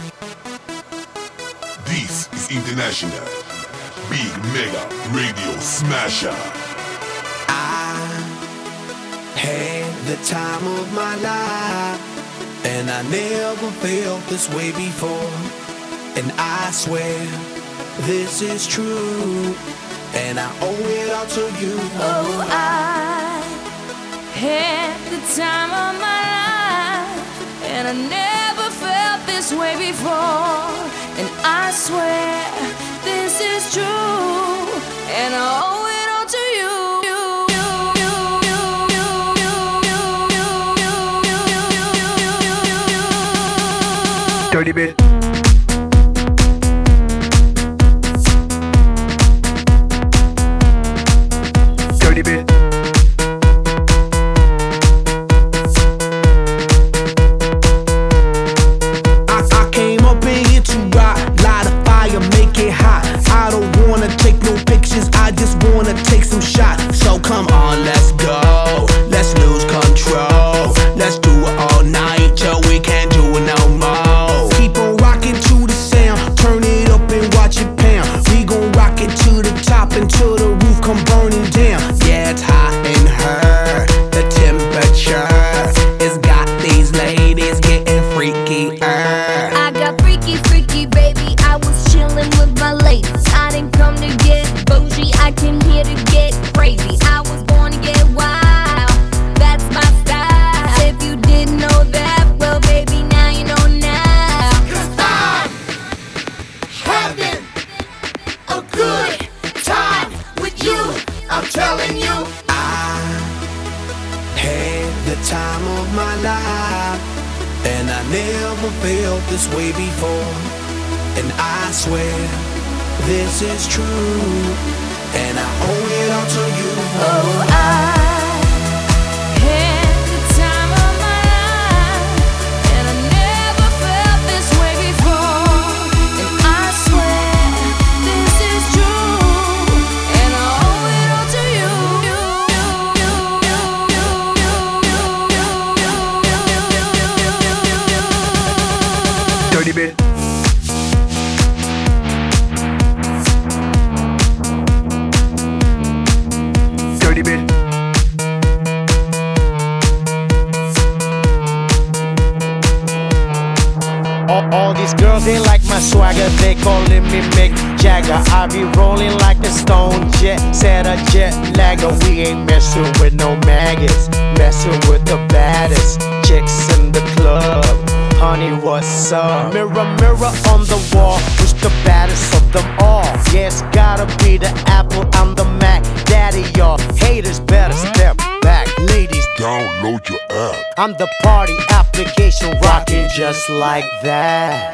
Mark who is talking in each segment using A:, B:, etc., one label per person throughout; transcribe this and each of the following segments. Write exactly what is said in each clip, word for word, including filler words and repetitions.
A: This is International Big Mega Radio Smasher.
B: I had the time of my life, and I never felt this way before. And I swear this is true, and I owe it all to you.
C: Oh, I had the time of my life, and I never felt this way before. And I swear this is true, and I owe it all to you.
D: Dirty bit. Dirty bit.
B: I, I came up in here to rock, light a fire, make it hot. I don't wanna take no pictures, I just wanna take some shots. So come on, let's go, let's lose control. Let's do it all night till we can't do it no more. Keep on rocking to the sound, turn it up and watch it pound. We gon' rock it to the top until the roof come burning down. Yeah, it's hot in her, the temperature has got these ladies getting freaky.
C: I got freaky, freaky, baby. I was chillin' with my ladies. I didn't come to get bougie, I came here to get crazy. I was born to get wild, that's my style. If you didn't know that, well, baby, now you know now.
E: Cause I'm having a good time with you, I'm telling you.
B: I had the time of my life, and I never felt this way before. And I swear this is true, and I owe it all to you.
C: Oh, I had the time of my life, and I never felt this way before. And I swear this is true, and I owe it all to you.
D: Dirty bit. Dirty bit.
F: All, all these girls, they like my swagger, they calling me Mick Jagger. I be rolling like a stone jet, set a jet lagger. We ain't messing with no maggots, messing with the baddest chicks in the club. Honey, what's up? Mirror, mirror on the wall, who's the baddest of them all? Yeah, it's gotta be the Apple, I'm the Mac. Daddy, y'all haters better step back. Ladies,
A: Download your app.
F: I'm the party application rocking just like that.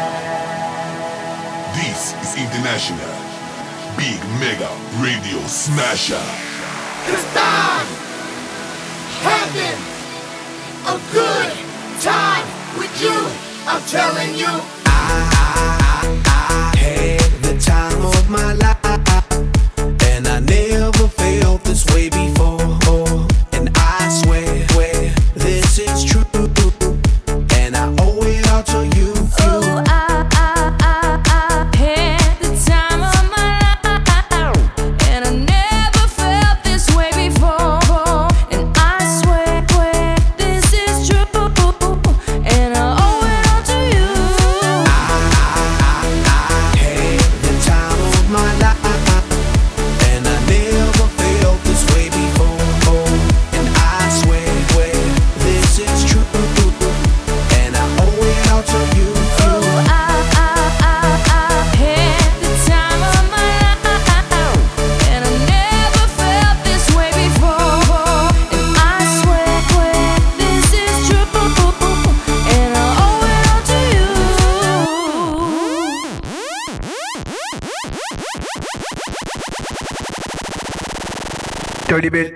A: This is International Big Mega Radio Smasher.
E: Cause I'm having a good time with you, I'm telling you.
B: I, I, I had the time of my life, and I never felt this way before. And I swear, swear this is true, and I owe it all to you.
C: Oh, I, I, I, I had the time of my life, and I never felt this way before. And I swear, swear this is true, and I owe it all to you.
B: I, I had the time of my life, and I never felt this way before. And I swear, swear this is true, and I owe it all to you.
C: Oh, I, I, I, I had the time of my life, and I never felt this way before. And I swear, swear this is true, and I owe it all to you.
D: Dirty bit.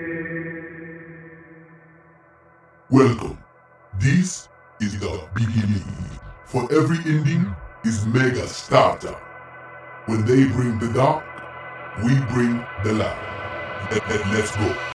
A: Welcome. This is the beginning. For every ending is mega starter. When they bring the dark, we bring the light. Let, let, let's go.